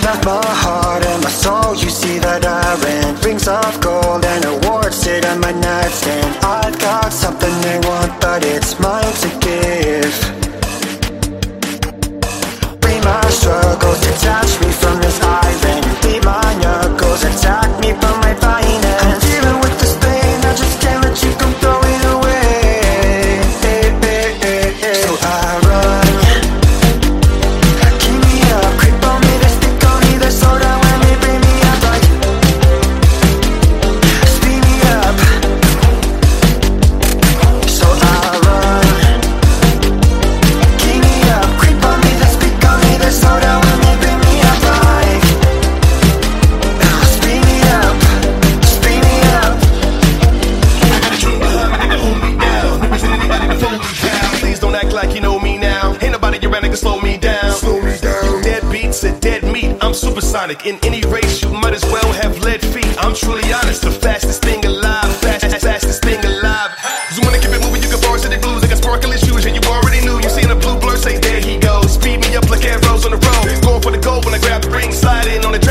of my heart and my soul, you see that I ran. Rings of gold and awards sit on my nightstand. I've got something they want, but it's mine to give. Free my struggles, detach me from this island. Beat my knuckles, attack me from my finance. I'm dealing with this pain, I just can't let you come throw it away. So I run. Keep me up, creep on me, they stick on me, they slow down when they bring me up like speed me up. So I run. Keep me up, creep on me, they stick on me, they slow down when they bring me up like speed me up, speed me up. Hold me down. Never seen anybody to fold me down. Please don't act like you know me now. Ain't nobody around that can slow me down. Slow me down. Dead beats and dead meat. I'm supersonic. In any race, you might as well have lead feet. I'm truly honest. The fastest thing alive. Fastest thing alive. So when I keep it moving, you can borrow city blues. I got sparkling shoes, and you already knew. You seen a blue blur, say there he goes. Speed me up like arrows on the road. Going for the gold when I grab the ring, slide in on the